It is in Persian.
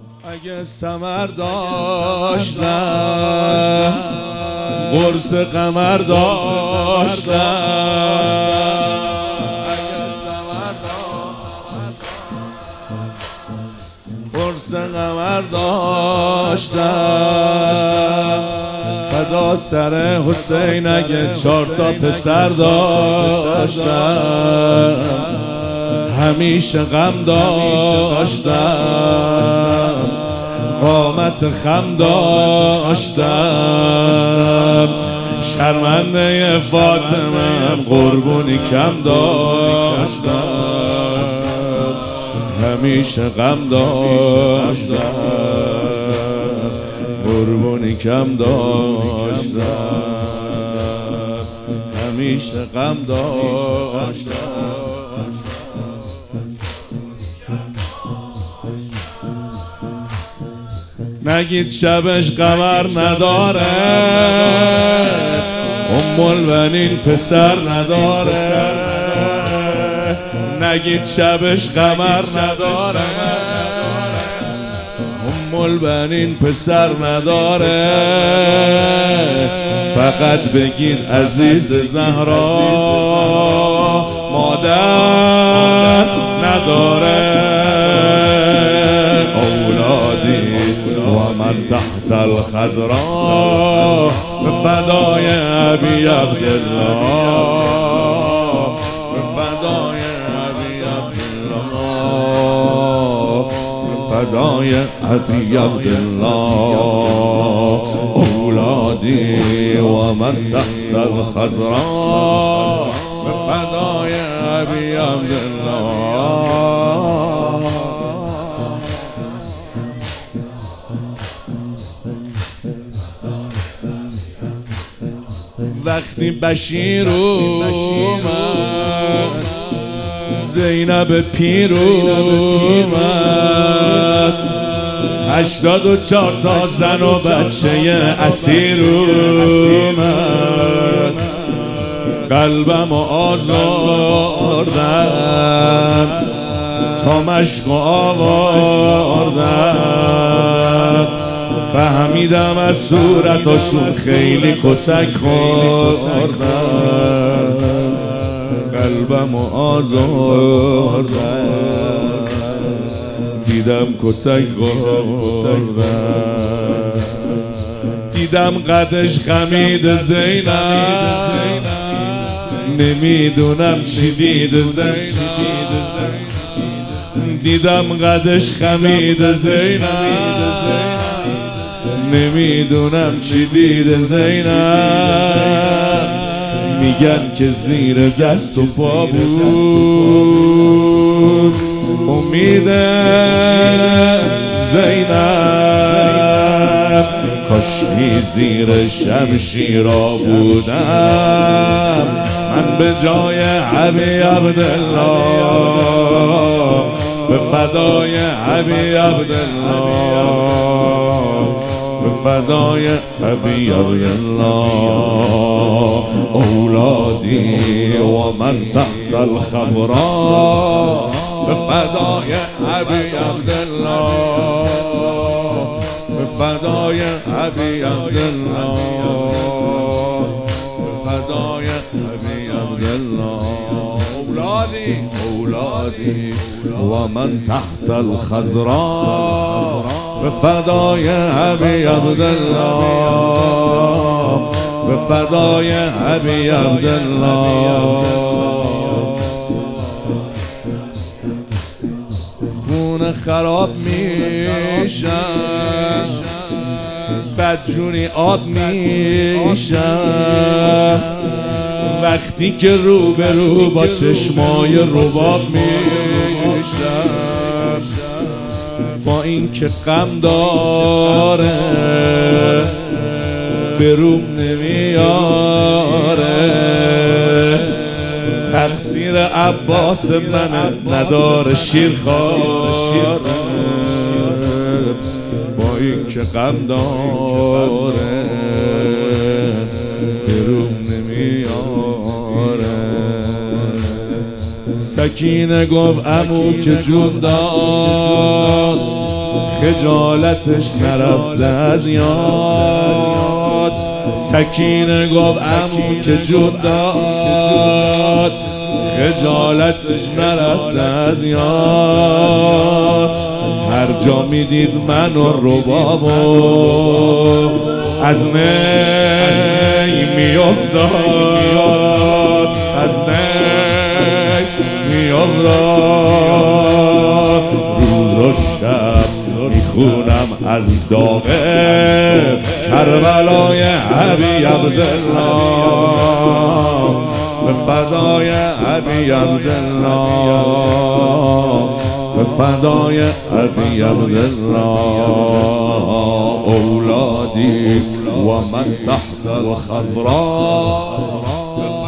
اگه ثمر داشتم قرص قمر داشتم، اگه ثمر قرص قمر داشتم، فدا سر حسین اگه 4 تا پسر داشتم، همیشه غم داشتم، قامت خم داشتم، شرمنده فاطمه قربونی کم داشتم، همیشه غم داشتم، قربونی کم داشتم، همیشه غم داشتم. نگید شبش قمر نداره، البنین پسر نداره، نگید شبش قمر نداره، البنین پسر نداره، فقط بگید عزیز زهرا مادر نداره. اولادی و من تحت الخضراء به فدای ابی عبدالله، به فدای ابی عبدالله، به فدای ابی عبدالله. اولادی و من تحت الخضراء به فدای ابی عبدالله. وقتی بشیر اومد زینب پیر اومد، 84 تا زن و بچه اسیر اومد، قلبم آزاردن تا مشق آوردن، فهمیدم از صورتاشون خیلی کتک خوردن، قلبم آزاردن، دیدم کتک خوردن، دیدم قدش خمید زینب، نمیدونم چی دید زینب، دیدم قدش خمید زینب، نمیدونم چی دید زینب، میگن که زیر دست و پا بود امید زینب، کاشکی زیر شمشیرا بودم من به جای ابی عبدالله، به فدای ابی عبدالله، به فدای ابی عبدالله. اولادی و من تحت الخضراء به فدای ابی عبدالله، به فدای ابی عبدالله، به فدای ابی عبدالله. اولادی و من تحت الخضراء به فدای ابی عبدالله، به فدای ابی عبدالله. خون خراب میشم، بدجونی آب میشم، وقتی که رو به رو با چشمای رباب میشم، با این که غم داره به روم نمیاره، تقصیر عباس من نداره شیرخواره، با این که غم داره به روم نمیاره. سکینه گفت عمو که جون داد خجالتش نرفته از یاد. سکینه گفت عمو که جود داد، خجالتش نرفته از یاد. هر جا میدید من و ربابو از نی میافتاد، از نی میافتاد. روز و شب میخونم از داغ کربلای علی عبدالله، به فدای علی عبدالله، به فدای علی عبدالله. اولادی و من تحت الخضراء.